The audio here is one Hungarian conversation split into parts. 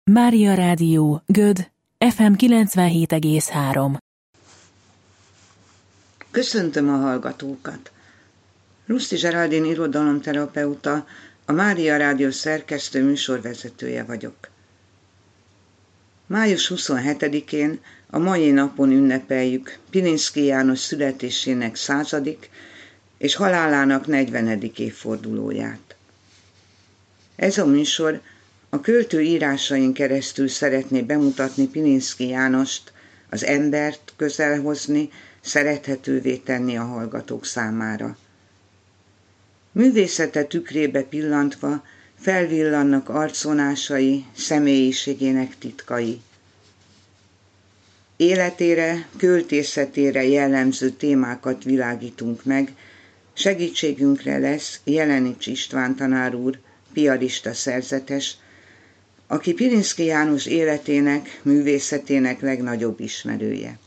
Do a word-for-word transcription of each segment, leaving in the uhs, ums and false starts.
Mária Rádió, Göd, ef em kilencvenhét egész három. Köszöntöm a hallgatókat! Ruszti Zseraldin irodalomterapeuta, a Mária Rádió szerkesztő műsorvezetője vagyok. május huszonhetedikén, a mai napon ünnepeljük Pilinszky János születésének századik és halálának negyvenedik évfordulóját. Ez a műsor a költő írásain keresztül szeretné bemutatni Pilinszky Jánost, az embert közelhozni, szerethetővé tenni a hallgatók számára. Művészete tükrébe pillantva felvillannak arcvonásai, személyiségének titkai. Életére, költészetére jellemző témákat világítunk meg, segítségünkre lesz Jelenics István tanár úr, piarista szerzetes, aki Pilinszky János életének, művészetének legnagyobb ismerője.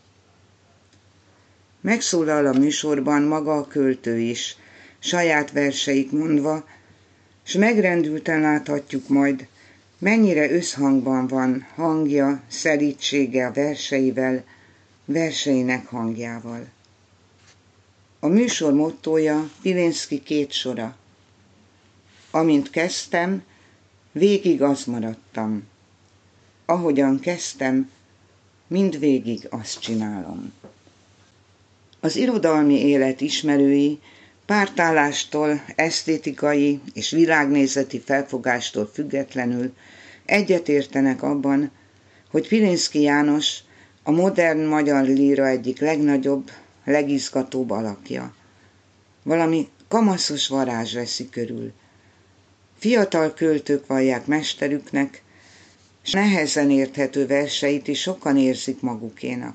Megszólal a műsorban maga a költő is, saját verseit mondva, s megrendülten láthatjuk majd, mennyire összhangban van hangja, szelídsége a verseivel, verseinek hangjával. A műsor mottója Pilinszky két sora. Amint kezdtem, végig az maradtam. Ahogyan kezdtem, mindvégig azt csinálom. Az irodalmi élet ismerői pártállástól, esztétikai és világnézeti felfogástól függetlenül egyetértenek abban, hogy Pilinszky János a modern magyar líra egyik legnagyobb, legizgatóbb alakja. Valami kamaszos varázs veszi körül. Fiatal költők vallják mesterüknek, s nehezen érthető verseit is sokan érzik magukénak.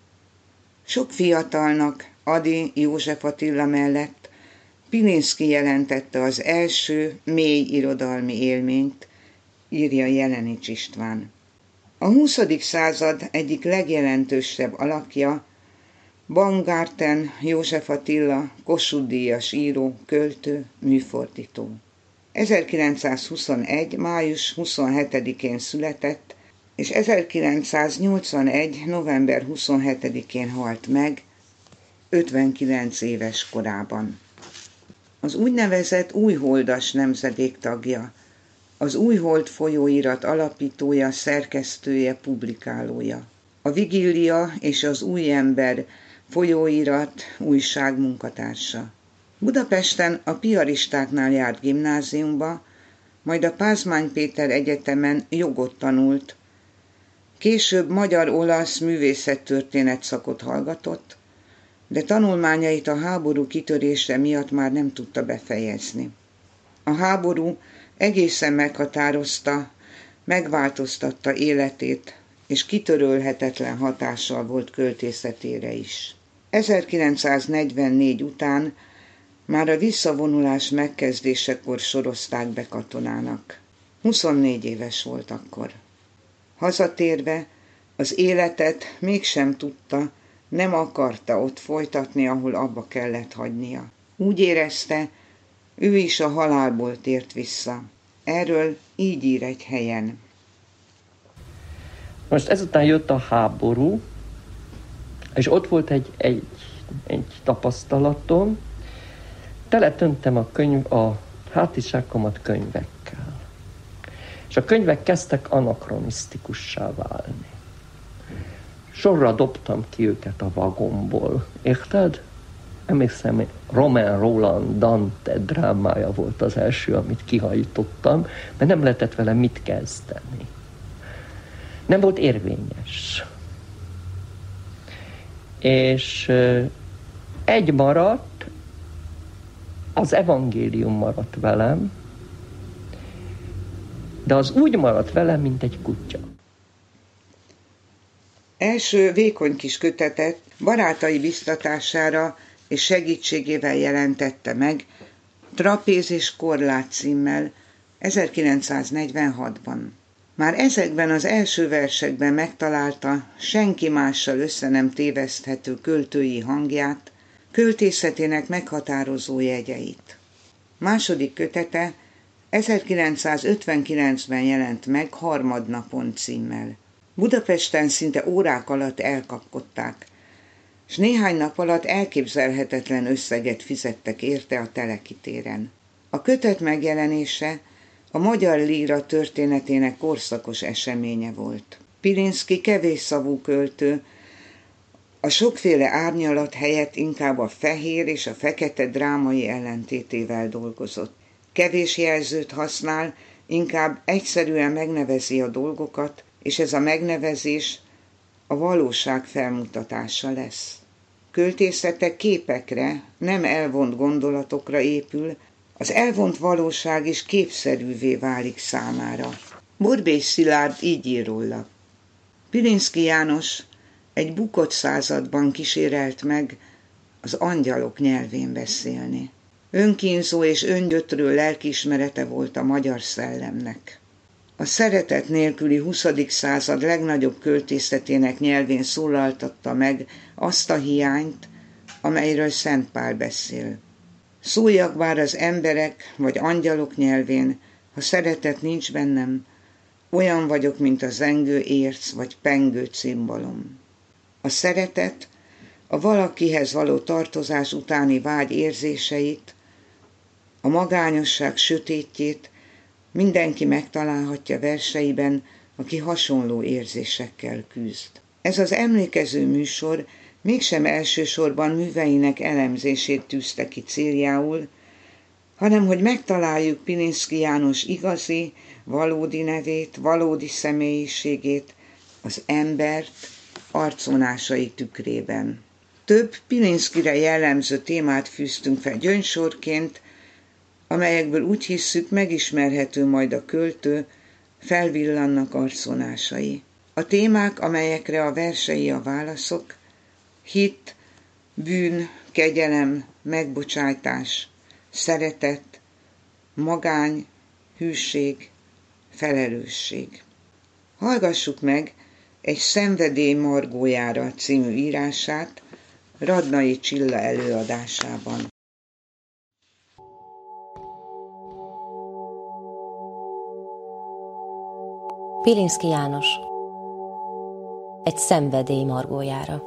Sok fiatalnak, Ady József Attila mellett Pilinszky jelentette az első mély irodalmi élményt, írja Jelenics István. A huszadik század egyik legjelentősebb alakja Baumgarten József Attila, Kossuth-díjas író, költő, műfordító. ezerkilencszázhuszonegy. május huszonhetedikén született, és ezerkilencszáznyolcvanegy. november huszonhetedikén halt meg, ötvenkilenc éves korában. Az úgynevezett újholdas nemzedék tagja, az Újhold folyóirat alapítója, szerkesztője, publikálója. A Vigília és az Új Ember folyóirat újság munkatársa. Budapesten a piaristáknál járt gimnáziumba, majd a Pázmány Péter Egyetemen jogot tanult, később magyar-olasz művészettörténet szakot hallgatott, de tanulmányait a háború kitörése miatt már nem tudta befejezni. A háború egészen meghatározta, megváltoztatta életét, és kitörölhetetlen hatással volt költészetére is. ezerkilencszáznegyvennégy után már a visszavonulás megkezdésekor sorozták be katonának. huszonnégy éves volt akkor. Hazatérve az életet mégsem tudta, nem akarta ott folytatni, ahol abba kellett hagynia. Úgy érezte, ő is a halálból tért vissza. Erről így ír egy helyen. Most ezután jött a háború, és ott volt egy, egy, egy tapasztalatom, teletöntem a, könyv, a hátizsákomat könyvekkel. És a könyvek kezdtek anakronisztikussá válni. Sorra dobtam ki őket a vagomból. Érted? Emlékszem, Romain Rolland Dante drámája volt az első, amit kihajtottam, mert nem lehetett vele mit kezdeni. Nem volt érvényes. És egy maradt, az evangélium maradt velem, de az úgy maradt velem, mint egy kutya. Első vékony kis kötetet barátai biztatására és segítségével jelentette meg, Trapéz és korlát címmel ezerkilencszáznegyvenhatban. Már ezekben az első versekben megtalálta senki mással össze nem téveszthető költői hangját, költészetének meghatározó jegyeit. Második kötete ezerkilencszázötvenkilencben jelent meg Harmadnapon címmel. Budapesten szinte órák alatt elkapkodták, s néhány nap alatt elképzelhetetlen összeget fizettek érte a Telekitéren. A kötet megjelenése a magyar líra történetének korszakos eseménye volt. Pilinszky kevésszavú költő, a sokféle árnyalat helyett inkább a fehér és a fekete drámai ellentétével dolgozott. Kevés jelzőt használ, inkább egyszerűen megnevezi a dolgokat, és ez a megnevezés a valóság felmutatása lesz. Költészete képekre, nem elvont gondolatokra épül, az elvont valóság is képszerűvé válik számára. Borbély Szilárd így ír róla. Pilinszky János egy bukott században kísérelt meg az angyalok nyelvén beszélni. Önkínzó és öngyötrő lelkiismerete volt a magyar szellemnek. A szeretet nélküli huszadik század legnagyobb költészetének nyelvén szólaltatta meg azt a hiányt, amelyről Szent Pál beszél. Szóljak bár az emberek vagy angyalok nyelvén, ha szeretet nincs bennem, olyan vagyok, mint a zengő érc vagy pengő cimbalom. A szeretet a valakihez való tartozás utáni vágy érzéseit, a magányosság sötétjét mindenki megtalálhatja verseiben, aki hasonló érzésekkel küzd. Ez az emlékező műsor mégsem elsősorban műveinek elemzését tűzte ki céljául, hanem hogy megtaláljuk Pilinszky János igazi, valódi nevét, valódi személyiségét, az embert arcvonásai tükrében. Több Pilinszkyre jellemző témát fűztünk fel gyöngysorként, amelyekből úgy hisszük, megismerhető majd a költő, felvillannak arcvonásai. A témák, amelyekre a versei a válaszok, hit, bűn, kegyelem, megbocsájtás, szeretet, magány, hűség, felelősség. Hallgassuk meg egy Szenvedély margójára című írását Radnai Csilla előadásában. Pilinszky János. Egy szenvedély margójára.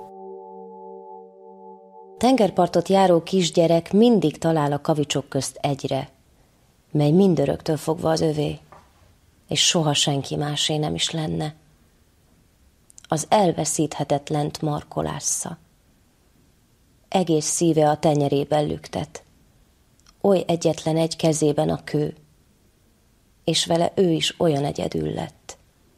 Tengerpartot járó kisgyerek mindig talál a kavicsok közt egyre, mely mindöröktől fogva az övé, és soha senki másé nem is lenne. Az elveszíthetetlent markolásza. Egész szíve a tenyerében lüktet, oly egyetlen egy kezében a kő, és vele ő is olyan egyedül lett.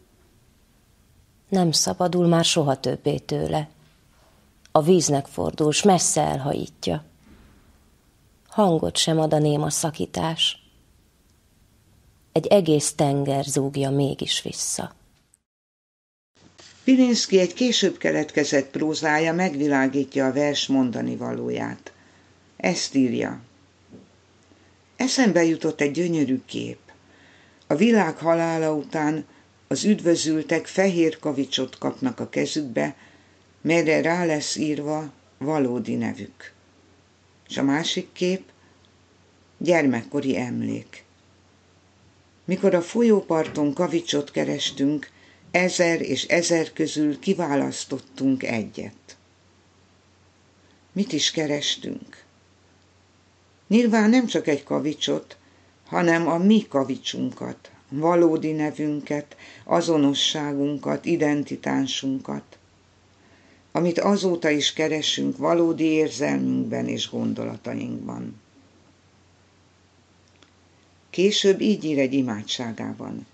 Nem szabadul már soha többé tőle. A víznek fordul, s messze elhajítja. Hangot sem ad a néma szakítás. Egy egész tenger zúgja mégis vissza. Pilinszky egy később keletkezett prózája megvilágítja a vers mondani valóját. Ezt írja. Eszembe jutott egy gyönyörű kép. A világ halála után az üdvözültek fehér kavicsot kapnak a kezükbe, melyre rá lesz írva valódi nevük. És a másik kép gyermekkori emlék. Mikor a folyóparton kavicsot kerestünk, ezer és ezer közül kiválasztottunk egyet. Mit is kerestünk? Nyilván nem csak egy kavicsot, hanem a mi kavicsunkat, valódi nevünket, azonosságunkat, identitásunkat, amit azóta is keresünk valódi érzelmünkben és gondolatainkban. Később így ír egy imádságában.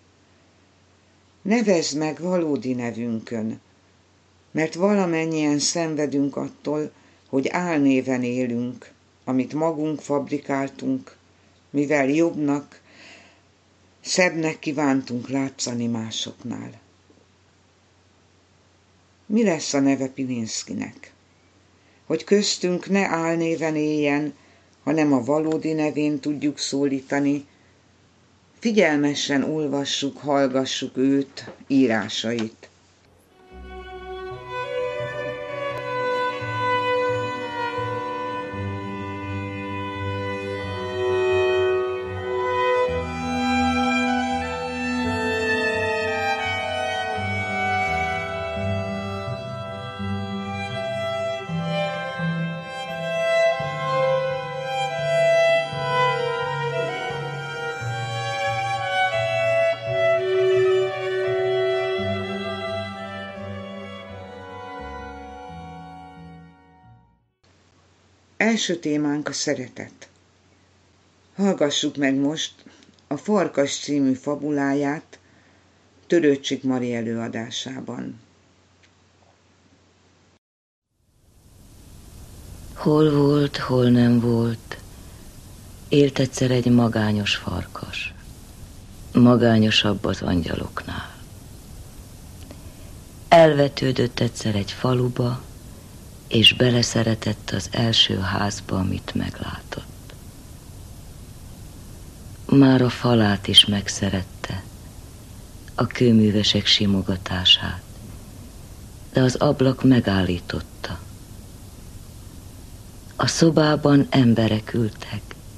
Nevezd meg valódi nevünkön, mert valamennyien szenvedünk attól, hogy álnéven élünk, amit magunk fabrikáltunk, mivel jobbnak, szebbnek kívántunk látszani másoknál. Mi lesz a neve Pilinszkynek? Hogy köztünk ne álnéven éljen, hanem a valódi nevén tudjuk szólítani, figyelmesen olvassuk, hallgassuk őt, írásait. Első témánk a szeretet. Hallgassuk meg most a Farkas című fabuláját Törőcsik Mari előadásában. Hol volt, hol nem volt, élt egyszer egy magányos farkas. Magányosabb az angyaloknál. Elvetődött egyszer egy faluba, és beleszeretett az első házba, amit meglátott. Már a falát is megszerette, a kőművesek simogatását, de az ablak megállította. A szobában emberek ültek.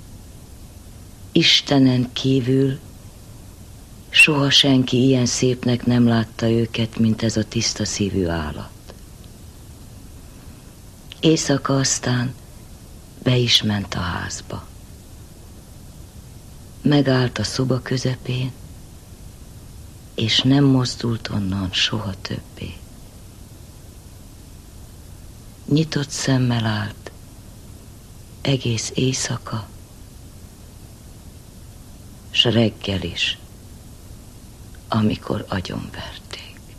Istenen kívül soha senki ilyen szépnek nem látta őket, mint ez a tiszta szívű állat. Éjszaka aztán be is ment a házba. Megállt a szoba közepén, és nem mozdult onnan soha többé. Nyitott szemmel állt, egész éjszaka, s reggel is, amikor agyonverték.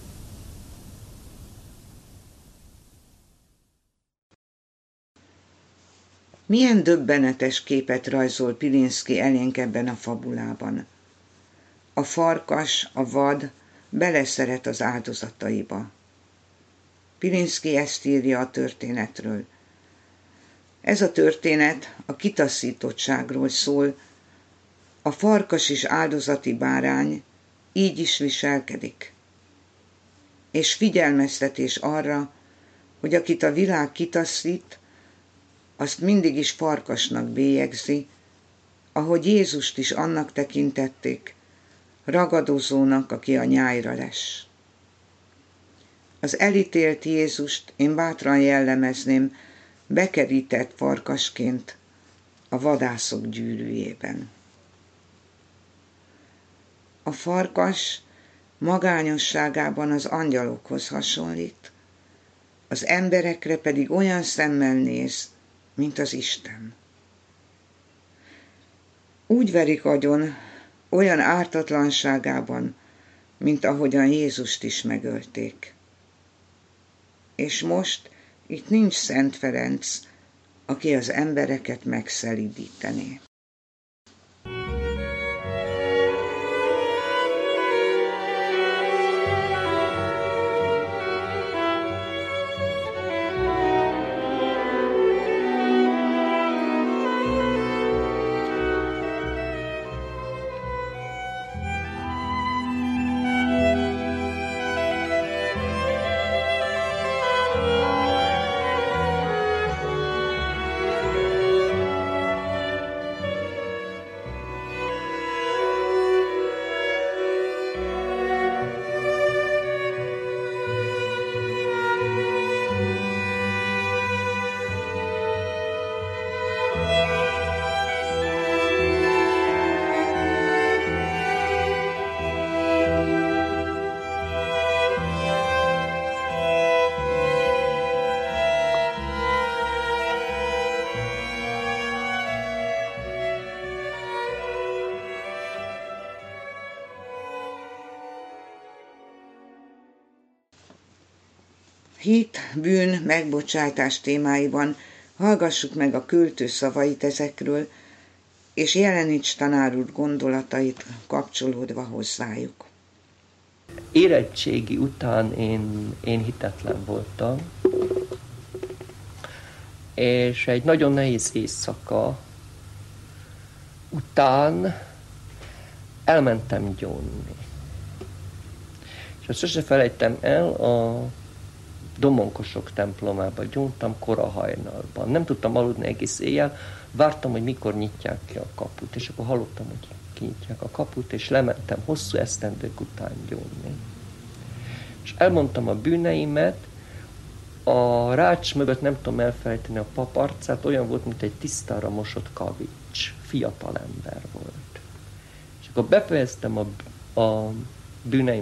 Milyen döbbenetes képet rajzol Pilinszky elénk ebben a fabulában. A farkas, a vad beleszeret az áldozataiba. Pilinszky ezt írja a történetről. Ez a történet a kitaszítottságról szól. A farkas és áldozati bárány így is viselkedik. És figyelmeztetés arra, hogy akit a világ kitaszít, azt mindig is farkasnak bélyegzi, ahogy Jézust is annak tekintették, ragadozónak, aki a nyájra les. Az elítélt Jézust én bátran jellemezném bekerített farkasként a vadászok gyűrűjében. A farkas magányosságában az angyalokhoz hasonlít, az emberekre pedig olyan szemmel néz, mint az Isten. Úgy verik agyon, olyan ártatlanságában, mint ahogyan Jézust is megölték. És most itt nincs Szent Ferenc, aki az embereket megszelídítené. Hit, bűn, megbocsátás témáiban hallgassuk meg a költő szavait ezekről, és jeleníts tanár úr gondolatait kapcsolódva hozzájuk. Érettségi után én, én hitetlen voltam, és egy nagyon nehéz éjszaka után elmentem gyónni. És azt sose felejtem el, a Domonkosok templomába gyóntam kora hajnalban. Nem tudtam aludni egész éjjel, vártam, hogy mikor nyitják ki a kaput, és akkor hallottam, hogy kinyitják a kaput, és lementem hosszú esztendők után gyónni. És elmondtam a bűneimet, a rács mögött nem tudom elfelejteni a pap arcát, olyan volt, mint egy tisztára mosott kavics. Fiatal ember volt. És akkor befejeztem a, a bűneim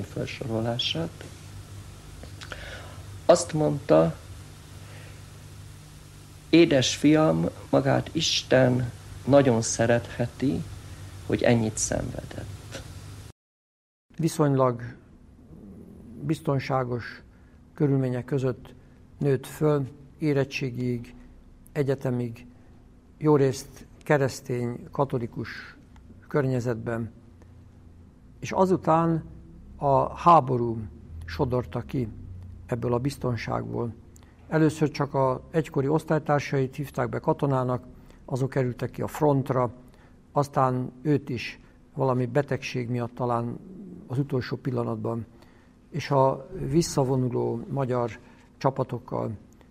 felsorolását. Azt mondta, édesfiam, magát Isten nagyon szeretheti, hogy ennyit szenvedett. Viszonylag biztonságos körülmények között nőtt föl, érettségig, egyetemig, jórészt keresztény, katolikus környezetben, és azután a háború sodorta ki ebből a biztonságból. Először csak az egykori osztálytársait hívták be katonának, azok kerültek ki a frontra, aztán őt is valami betegség miatt talán az utolsó pillanatban, és a visszavonuló magyar csapatokkal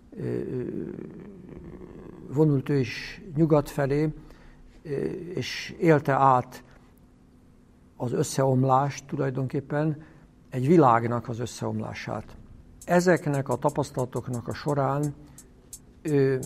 vonult ő is nyugat felé, és élte át az összeomlást tulajdonképpen, egy világnak az összeomlását. Ezeknek a tapasztalatoknak a során ő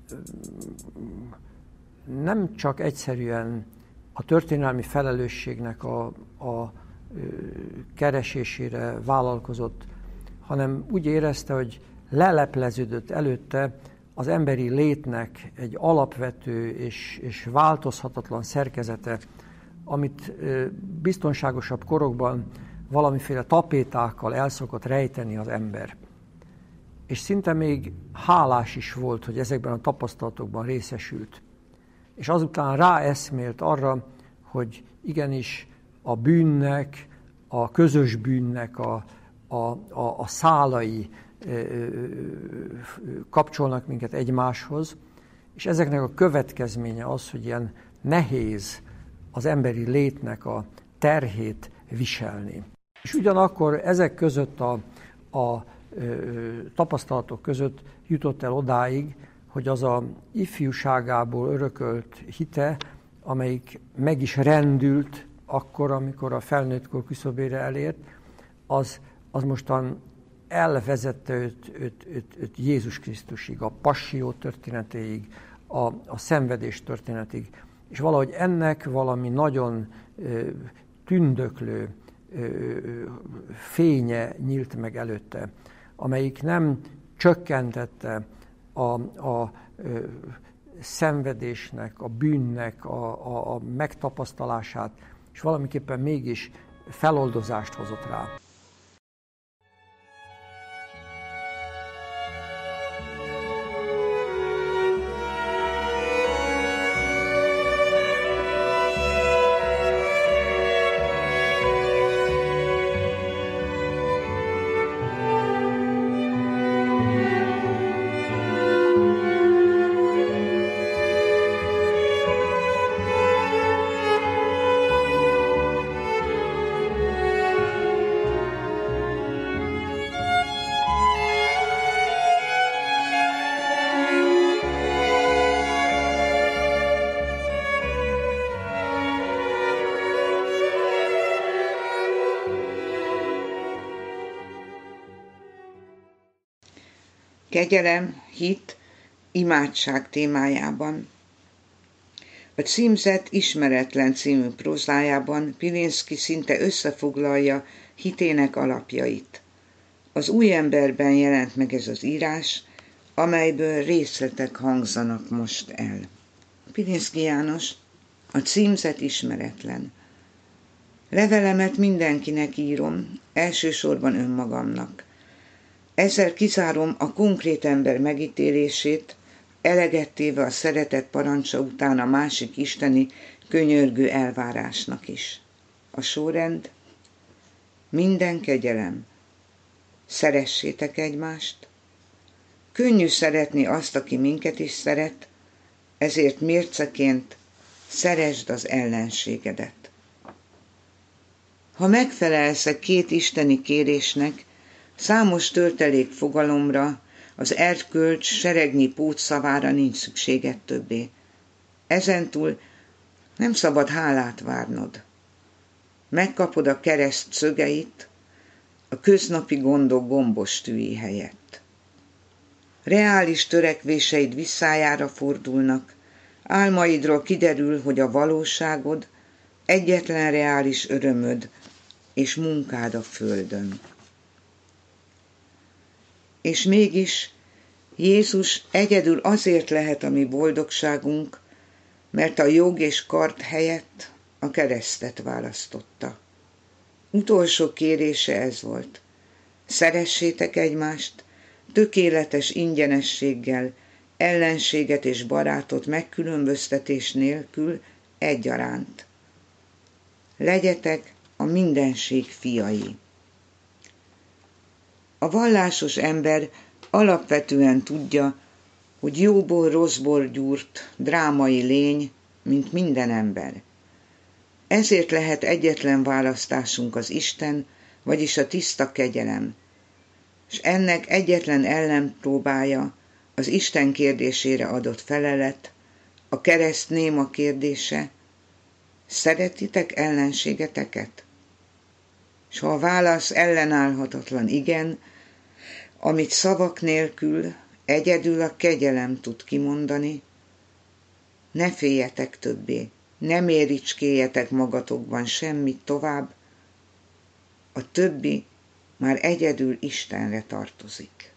nem csak egyszerűen a történelmi felelősségnek a, a keresésére vállalkozott, hanem úgy érezte, hogy lelepleződött előtte az emberi létnek egy alapvető és, és változhatatlan szerkezete, amit biztonságosabb korokban valamiféle tapétákkal el szokott rejteni az ember. És szinte még hálás is volt, hogy ezekben a tapasztalatokban részesült. És azután ráeszmélt arra, hogy igenis a bűnnek, a közös bűnnek a, a, a, a szálai kapcsolnak minket egymáshoz, és ezeknek a következménye az, hogy ilyen nehéz az emberi létnek a terhét viselni. És ugyanakkor ezek között a, a tapasztalatok között jutott el odáig, hogy az a ifjúságából örökölt hite, amelyik meg is rendült akkor, amikor a felnőttkor küszöbére elért, az, az mostan elvezette őt, őt, őt, őt Jézus Krisztusig, a passió történetéig, a, a szenvedés történetig. És valahogy ennek valami nagyon ö, tündöklő ö, fénye nyílt meg előtte, amelyik nem csökkentette a, a ö, szenvedésnek, a bűnnek a, a, a megtapasztalását, és valamiképpen mégis feloldozást hozott rá. Kegyelem, hit, imádság témájában. A címzet Ismeretlen című prózájában Pilinszky szinte összefoglalja hitének alapjait. Az Új Emberben jelent meg ez az írás, amelyből részletek hangzanak most el. Pilinszky János, a címzet ismeretlen. Levelemet mindenkinek írom, elsősorban önmagamnak. Ezzel kizárom a konkrét ember megítélését, eleget téve a szeretet parancsa után a másik isteni könyörgő elvárásnak is. A sorrend: minden kegyelem, szeressétek egymást, könnyű szeretni azt, aki minket is szeret, ezért mérceként szeresd az ellenségedet. Ha megfelelsz a két isteni kérésnek, számos töltelék fogalomra, az erkölcs seregnyi pótszavára nincs szükséged többé. Ezentúl nem szabad hálát várnod. Megkapod a kereszt szögeit, a köznapi gondok gombos tűi helyett. Reális törekvéseid visszájára fordulnak, álmaidról kiderül, hogy a valóságod egyetlen reális örömöd és munkád a földön. És mégis Jézus egyedül azért lehet a mi boldogságunk, mert a jog és kard helyett a keresztet választotta. Utolsó kérése ez volt. Szeressétek egymást, tökéletes ingyenességgel, ellenséget és barátot megkülönböztetés nélkül egyaránt. Legyetek a mindenség fiai. A vallásos ember alapvetően tudja, hogy jóból rosszból gyúrt, drámai lény, mint minden ember. Ezért lehet egyetlen választásunk az Isten, vagyis a tiszta kegyelem, és ennek egyetlen ellenpróbája az Isten kérdésére adott felelet, a kereszt néma kérdése: szeretitek ellenségeteket? S ha a válasz ellenállhatatlan igen, amit szavak nélkül egyedül a kegyelem tud kimondani, ne féljetek többé, ne méricskéjetek magatokban semmit tovább, a többi már egyedül Istenre tartozik.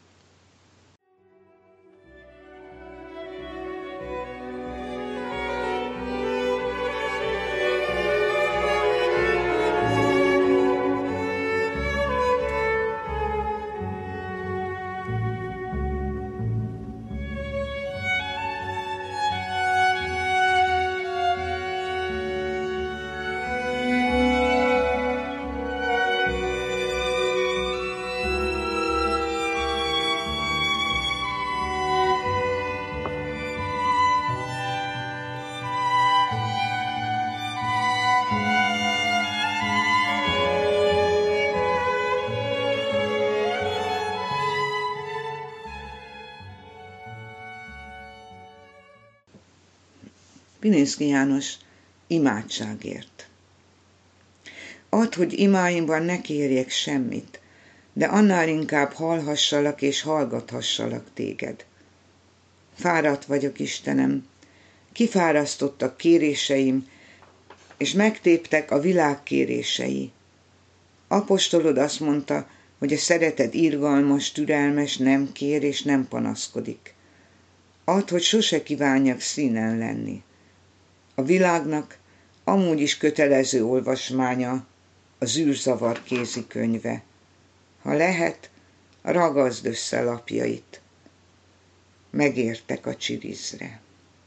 Pilinszky János imádságért. Add, hogy imáimban ne kérjek semmit, de annál inkább hallhassalak és hallgathassalak téged. Fáradt vagyok, Istenem, kifárasztottak kéréseim, és megtéptek a világ kérései. Apostolod azt mondta, hogy a szeretet irgalmas, türelmes, nem kér és nem panaszkodik. Add, hogy sose kívánjak színen lenni. A világnak amúgy is kötelező olvasmánya a zűrzavar kézikönyve. Ha lehet, ragaszd össze lapjait. Megértek a csirizre.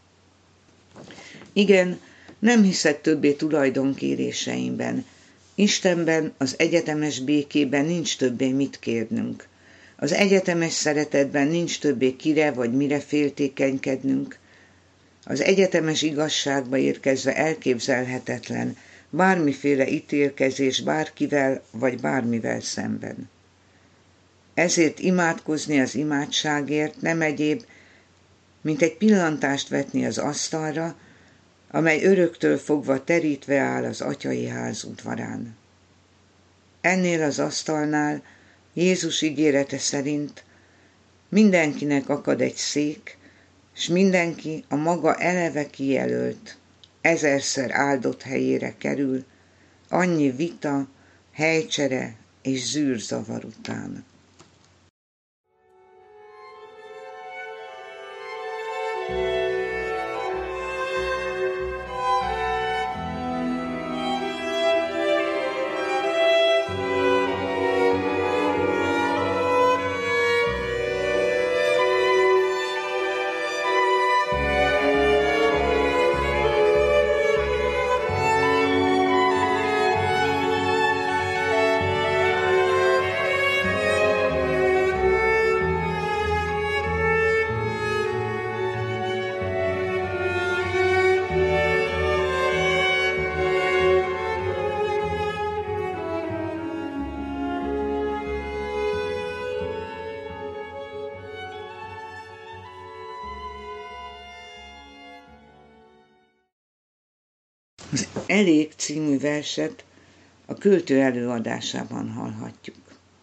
Igen, nem hiszek többé tulajdonkéréseimben. Istenben, az egyetemes békében nincs többé mit kérnünk. Az egyetemes szeretetben nincs többé kire vagy mire féltékenykednünk. Az egyetemes igazságba érkezve elképzelhetetlen bármiféle ítélkezés bárkivel vagy bármivel szemben. Ezért imádkozni az imádságért nem egyéb, mint egy pillantást vetni az asztalra, amely öröktől fogva terítve áll az atyai ház udvarán. Ennél az asztalnál Jézus ígérete szerint mindenkinek akad egy szék, s mindenki a maga eleve kijelölt, ezerszer áldott helyére kerül, annyi vita, helycsere és zűrzavar után. Az Elég című verset a költő előadásában hallhatjuk.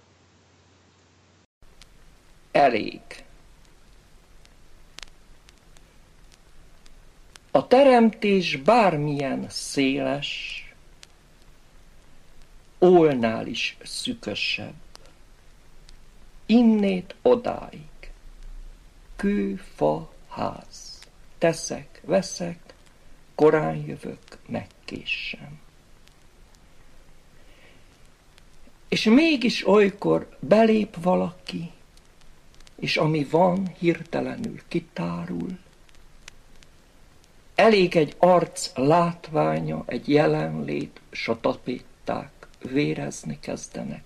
Elég. A teremtés bármilyen széles, ólnál is szükösebb, innét odáig. kőfa ház. Teszek, veszek, korán jövök, megkéssem. És mégis olykor belép valaki, és ami van, hirtelenül kitárul. Elég egy arc látványa, egy jelenlét, s a tapéták vérezni kezdenek.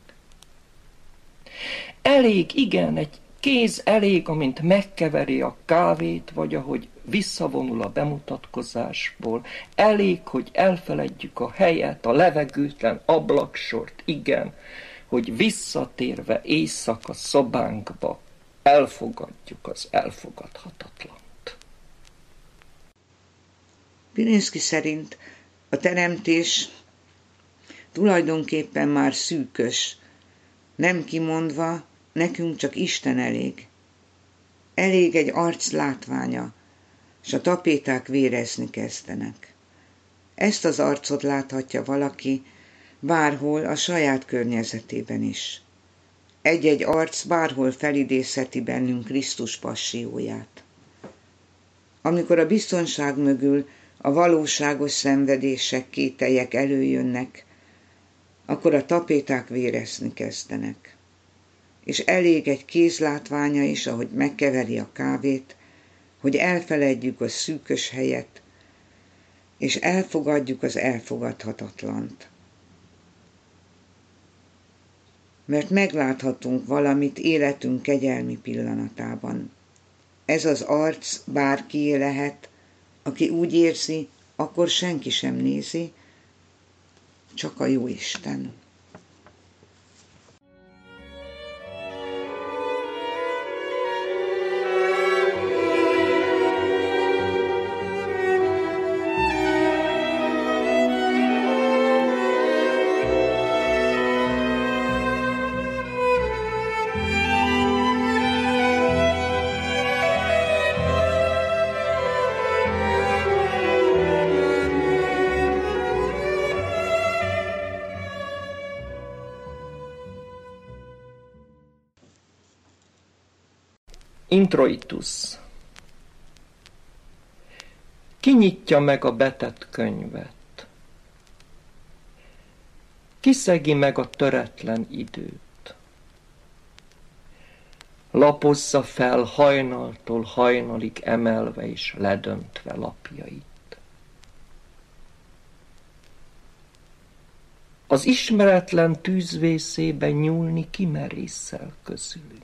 Elég, igen, egy kéz elég, amint megkeveri a kávét, vagy ahogy visszavonul a bemutatkozásból. Elég, hogy elfeledjük a helyet, a levegőtlen ablaksort, igen, hogy visszatérve éjszaka szobánkba elfogadjuk az elfogadhatatlant. Pilinszky szerint a teremtés tulajdonképpen már szűkös, nem kimondva, nekünk csak Isten elég. Elég egy arc látványa, s a tapéták vérezni kezdenek. Ezt az arcot láthatja valaki bárhol a saját környezetében is. Egy-egy arc bárhol felidézheti bennünk Krisztus passzióját. Amikor a biztonság mögül a valóságos szenvedések, kételyek előjönnek, akkor a tapéták vérezni kezdenek. És elég egy kéz látványa is, ahogy megkeveri a kávét, hogy elfeledjük a szűkös helyet, és elfogadjuk az elfogadhatatlant. Mert megláthatunk valamit életünk kegyelmi pillanatában. Ez az arc bárkié lehet, aki úgy érzi, akkor senki sem nézi, csak a Jóisten. Introitus. Ki nyitja meg a betett könyvet? Ki szegi meg a töretlen időt? Lapozza fel hajnaltól hajnalig emelve és ledöntve lapjait. Az ismeretlen tűzvészébe nyúlni kimerészel közülünk.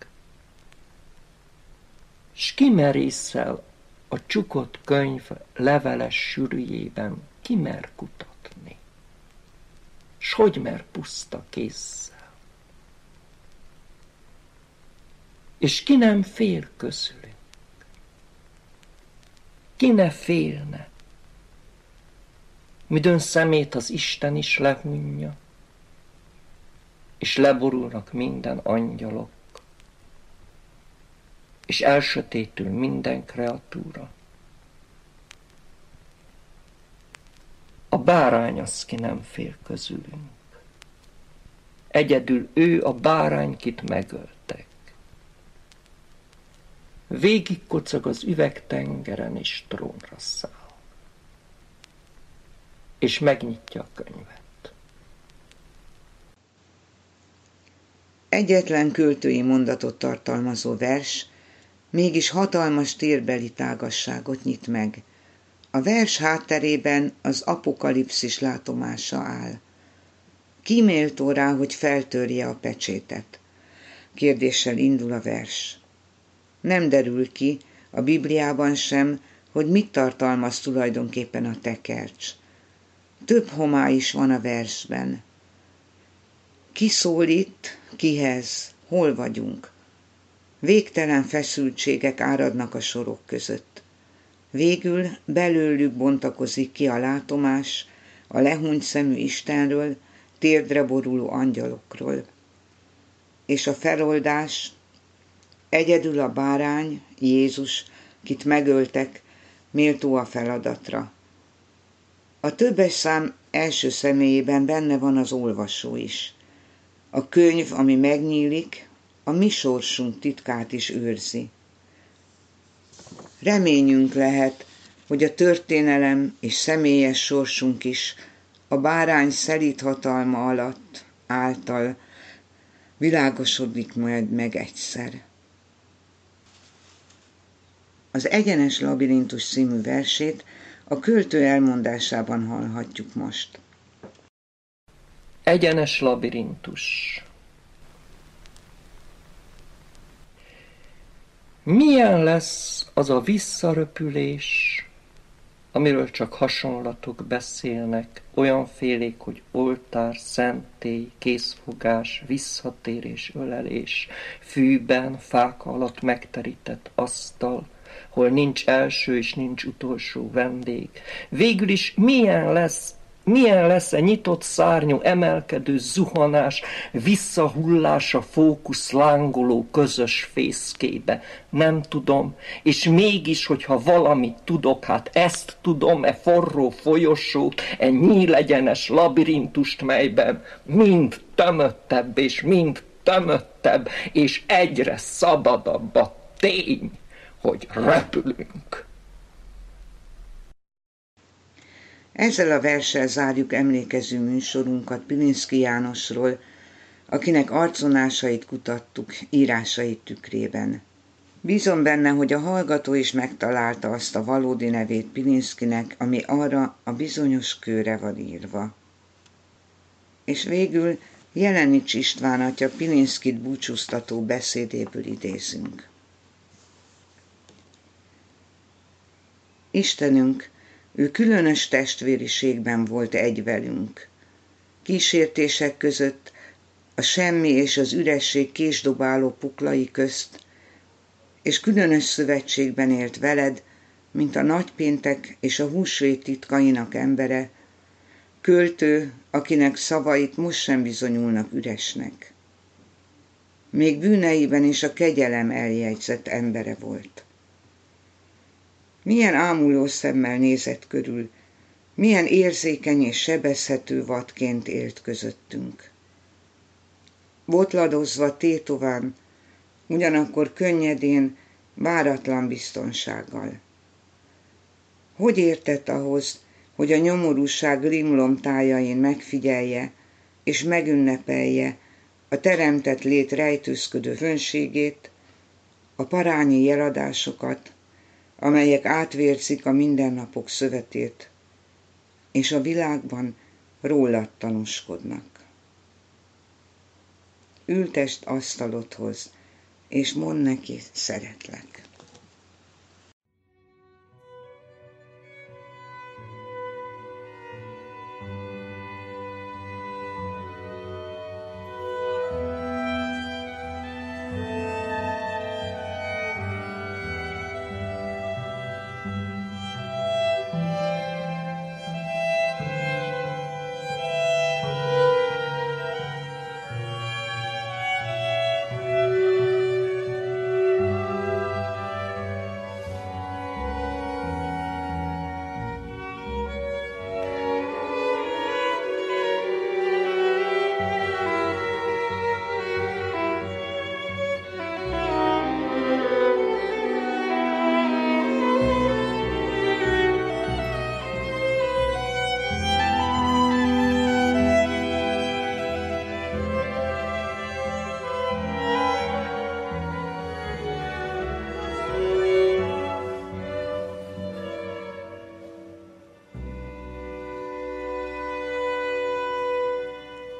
S kimerészel a csukott könyv leveles sűrűjében kimer kutatni, s hogy mer puszta kézzel. És ki nem fél közülünk, ki ne félne, midőn szemét az Isten is lehunja, és leborulnak minden angyalok, és elsötétül minden kreatúra. A bárány az, ki nem fél közülünk. Egyedül ő a bárány, kit megöltek. Végig kocog az üvegtengeren, és trónra száll. És megnyitja a könyvet. Egyetlen költői mondatot tartalmazó vers, mégis hatalmas térbeli tágasságot nyit meg. A vers hátterében az apokalipszis látomása áll. Ki méltó rá, hogy feltörje a pecsétet? Kérdéssel indul a vers. Nem derül ki a Bibliában sem, hogy mit tartalmaz tulajdonképpen a tekercs. Több homály is van a versben. Ki szól itt, kihez, hol vagyunk? Végtelen feszültségek áradnak a sorok között. Végül belőlük bontakozik ki a látomás a lehúnyt szemű Istenről, térdre boruló angyalokról. És a feloldás egyedül a bárány, Jézus, kit megöltek, méltó a feladatra. A többes szám első személyében benne van az olvasó is. A könyv, ami megnyílik, a mi sorsunk titkát is őrzi. reményünk lehet, hogy a történelem és személyes sorsunk is a bárány szelíd hatalma alatt által világosodik majd meg egyszer. Az Egyenes labirintus című versét a költő elmondásában hallhatjuk most. Egyenes labirintus. Milyen lesz az a visszaröpülés, amiről csak hasonlatok beszélnek, olyan félék, hogy oltár, szentély, készfogás, visszatérés, ölelés, fűben, fák alatt megterített asztal, hol nincs első és nincs utolsó vendég. Végül is milyen lesz, milyen lesz a nyitott szárnyú, emelkedő zuhanás, visszahullása fókusz lángoló közös fészkébe? Nem tudom, és mégis, hogyha valamit tudok, hát ezt tudom, e forró folyosót, e nyílegyenes labirintust, melyben mind tömöttebb és mind tömöttebb, és egyre szabadabb a tény, hogy repülünk. Ezzel a verssel zárjuk emlékező műsorunkat Pilinszky Jánosról, akinek arcvonásait kutattuk írásait tükrében. Bízom benne, hogy a hallgató is megtalálta azt a valódi nevét Pilinszkynek, ami arra a bizonyos kőre van írva. És végül Jelenics István atya Pilinszkyt búcsúztató beszédéből idézünk. Istenünk, ő különös testvériségben volt egy velünk. Kísértések között, a semmi és az üresség késdobáló puklai közt, és különös szövetségben élt veled, mint a nagypéntek és a húsvét titkainak embere, költő, akinek szavait most sem bizonyulnak üresnek. Még bűneiben is a kegyelem eljegyzett embere volt. Milyen ámuló szemmel nézett körül, milyen érzékeny és sebezhető vadként élt közöttünk. Botladozva tétován, ugyanakkor könnyedén, váratlan biztonsággal. Hogy értett ahhoz, hogy a nyomorúság rimlomtájain megfigyelje és megünnepelje a teremtett lét rejtőzködő fönségét, a parányi jeladásokat, amelyek átvérzik a mindennapok szövetét, és a világban rólad tanúskodnak. Ültest asztalodhoz, és mondd neki, szeretlek.